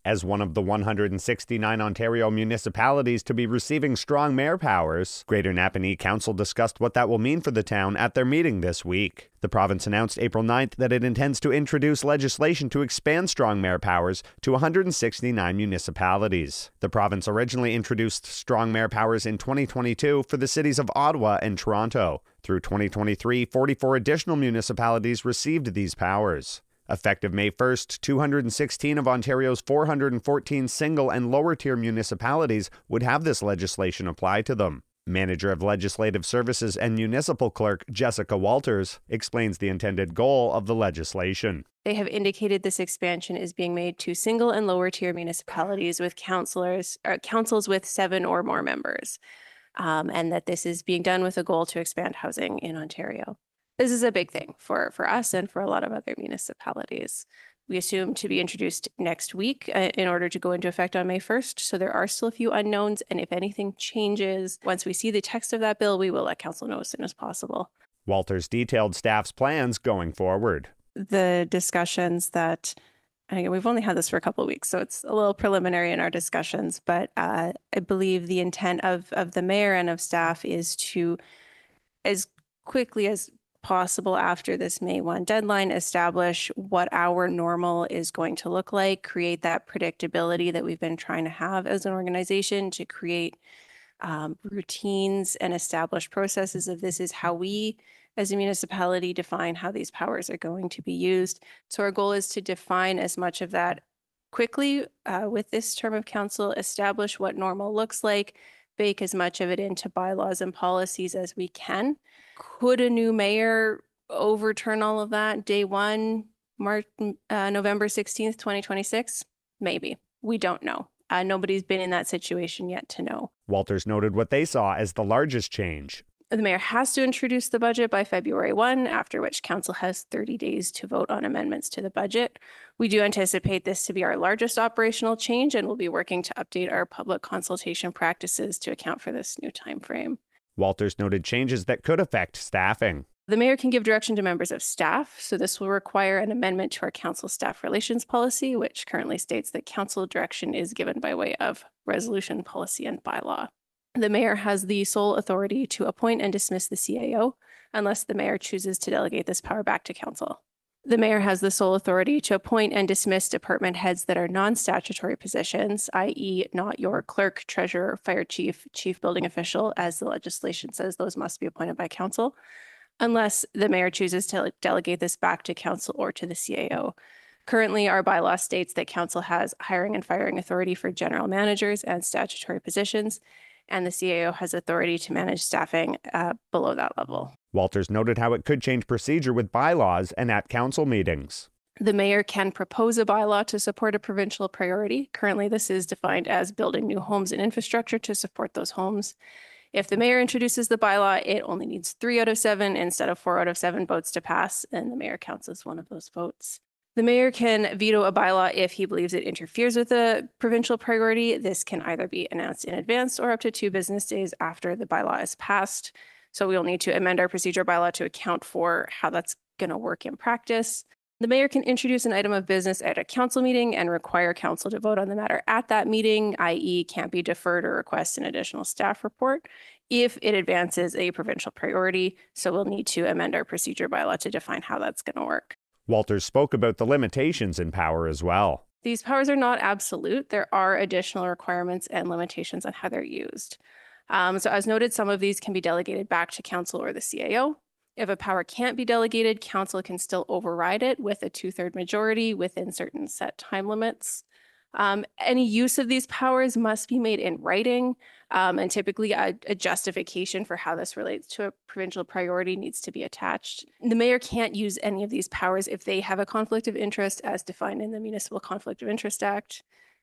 As one of the 169 Ontario municipalities to be receiving strong mayor powers, Greater Napanee Council discussed what that will mean for the town at their meeting this week. The province announced April 9th that it intends to introduce legislation to expand strong mayor powers to 169 municipalities. The province originally introduced strong mayor powers in 2022 for the cities of Ottawa and Toronto. Through 2023, 44 additional municipalities received these powers. Effective May 1st, 216 of Ontario's 414 single and lower-tier municipalities would have this legislation apply to them. Manager of Legislative Services and Municipal Clerk Jessica Walters explains the intended goal of the legislation. They have indicated this expansion is being made to single and lower-tier municipalities with councils with 7 or more members, and that this is being done with a goal to expand housing in Ontario. This is a big thing for us and for a lot of other municipalities. We assume to be introduced next week in order to go into effect on May 1st. So there are still a few unknowns. And if anything changes, once we see the text of that bill, we will let council know as soon as possible. Walters detailed staff's plans going forward. The discussions that, again, we've only had this for a couple of weeks, so it's a little preliminary in our discussions. But I believe the intent of the mayor and of staff is to, as quickly as possible after this May 1 deadline, establish what our normal is going to look like, create that predictability that we've been trying to have as an organization, to create routines and establish processes of this is how we as a municipality define how these powers are going to be used. So our goal is to define as much of that quickly with this term of council, establish what normal looks like, bake as much of it into bylaws and policies as we can. Could a new mayor overturn all of that day one, November 16th, 2026? Maybe. We don't know. Nobody's been in that situation yet to know. Walters noted what they saw as the largest change. The mayor has to introduce the budget by February 1, after which council has 30 days to vote on amendments to the budget. We do anticipate this to be our largest operational change, and we'll be working to update our public consultation practices to account for this new time frame. Walters noted changes that could affect staffing. The mayor can give direction to members of staff, so this will require an amendment to our council staff relations policy, which currently states that council direction is given by way of resolution, policy, and bylaw. The mayor has the sole authority to appoint and dismiss the CAO, unless the mayor chooses to delegate this power back to council. The mayor has the sole authority to appoint and dismiss department heads that are non-statutory positions, i.e. not your clerk, treasurer, fire chief, chief building official, as the legislation says those must be appointed by council, unless the mayor chooses to delegate this back to council or to the CAO. Currently, our bylaw states that council has hiring and firing authority for general managers and statutory positions, and the CAO has authority to manage staffing below that level. Walters noted how it could change procedure with bylaws and at council meetings. The mayor can propose a bylaw to support a provincial priority. Currently, this is defined as building new homes and infrastructure to support those homes. If the mayor introduces the bylaw, it only needs 3 out of 7 instead of 4 out of 7 votes to pass, and the mayor counts as one of those votes. The mayor can veto a bylaw if he believes it interferes with a provincial priority. This can either be announced in advance or up to 2 business days after the bylaw is passed. So we'll need to amend our procedure bylaw to account for how that's going to work in practice. The mayor can introduce an item of business at a council meeting and require council to vote on the matter at that meeting, i.e. can't be deferred or request an additional staff report if it advances a provincial priority. So we'll need to amend our procedure bylaw to define how that's going to work. Walters spoke about the limitations in power as well. These powers are not absolute. There are additional requirements and limitations on how they're used. So as noted, some of these can be delegated back to council or the CAO. If a power can't be delegated, council can still override it with a 2/3 majority within certain set time limits. Any use of these powers must be made in writing, and typically a justification for how this relates to a provincial priority needs to be attached. The mayor can't use any of these powers if they have a conflict of interest as defined in the Municipal Conflict of Interest Act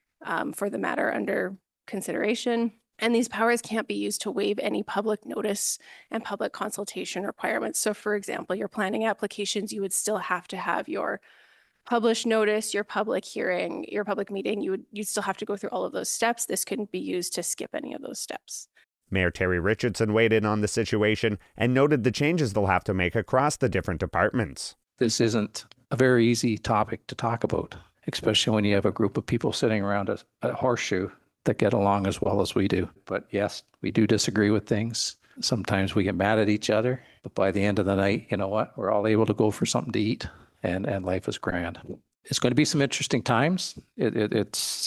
for the matter under consideration. And these powers can't be used to waive any public notice and public consultation requirements. So for example, your planning applications, you would still have to have your published notice, your public hearing, your public meeting. You'd still have to go through all of those steps. This couldn't be used to skip any of those steps. Mayor Terry Richardson weighed in on the situation and noted the changes they'll have to make across the different departments. This isn't a very easy topic to talk about. especially when you have a group of people sitting around a horseshoe that get along as well as we do. But yes, we do disagree with things. Sometimes we get mad at each other, but by the end of the night, you know what? We're all able to go for something to eat, and life is grand. It's going to be some interesting times. There's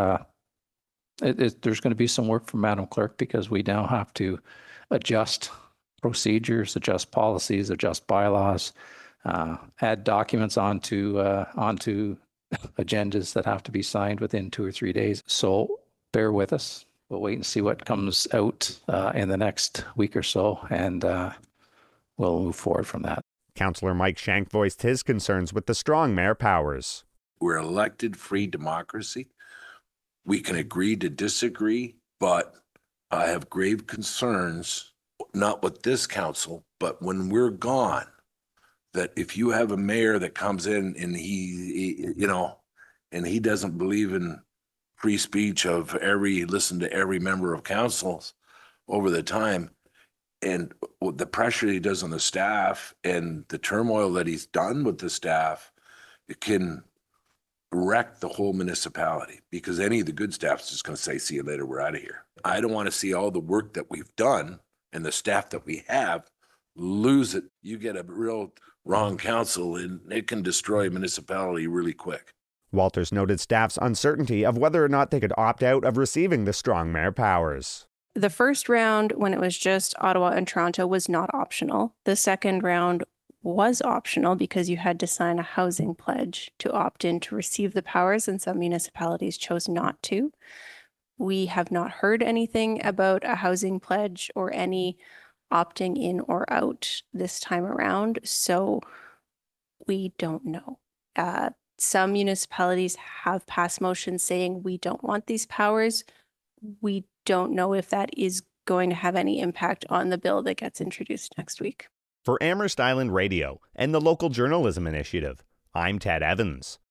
going to be some work for Madam Clerk because we now have to adjust procedures, adjust policies, adjust bylaws, add documents onto agendas that have to be signed within 2 or 3 days. So bear with us. We'll wait and see what comes out in the next week or so, and we'll move forward from that. Councillor Mike Shank voiced his concerns with the strong mayor powers. We're elected free democracy. We can agree to disagree, but I have grave concerns, not with this council, but when we're gone, that if you have a mayor that comes in and he doesn't believe in free speech of listen to every member of councils over the time, and the pressure he does on the staff and the turmoil that he's done with the staff, it can wreck the whole municipality, because any of the good staff is just going to say, see you later, we're out of here. I don't want to see all the work that we've done and the staff that we have lose it. You get a real wrong council and it can destroy a municipality really quick. Walters noted staff's uncertainty of whether or not they could opt out of receiving the strong mayor powers. The first round, when it was just Ottawa and Toronto, was not optional. The second round was optional because you had to sign a housing pledge to opt in to receive the powers, and some municipalities chose not to. We have not heard anything about a housing pledge or any opting in or out this time around, so we don't know. Some municipalities have passed motions saying we don't want these powers. We don't know if that is going to have any impact on the bill that gets introduced next week. For Amherst Island Radio and the Local Journalism Initiative, I'm Ted Evans.